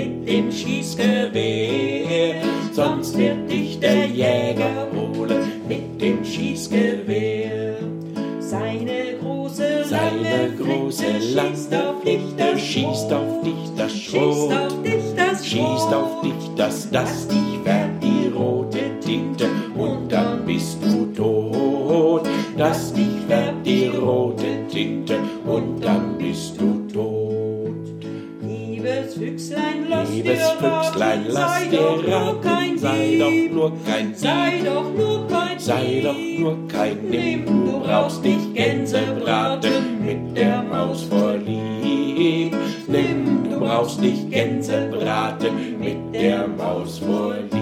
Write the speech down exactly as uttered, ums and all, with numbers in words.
mit dem Schießgewehr, sonst wird dich der Jäger holen mit dem Schießgewehr. Seine große, Seine große, lange Flinte schießt auf dich das Schrot, schießt auf dich das schießt auf dich das, das dich färbt die rote Tinte und dann bist du tot. Das dich färbt die rote Tinte und dann bist du tot. Liebes Füchslein, lass Liebes dir Füchslein, raten, lass sei dir doch nur raten, kein sei doch Dieb. nur kein Sei Dieb, doch nur kein sei doch Dieb. nur kein Dieb. Du brauchst nicht Gänsebraten mit der Maus vorlieb. Nimm, du brauchst nicht Gänsebraten mit der Maus vorlieb.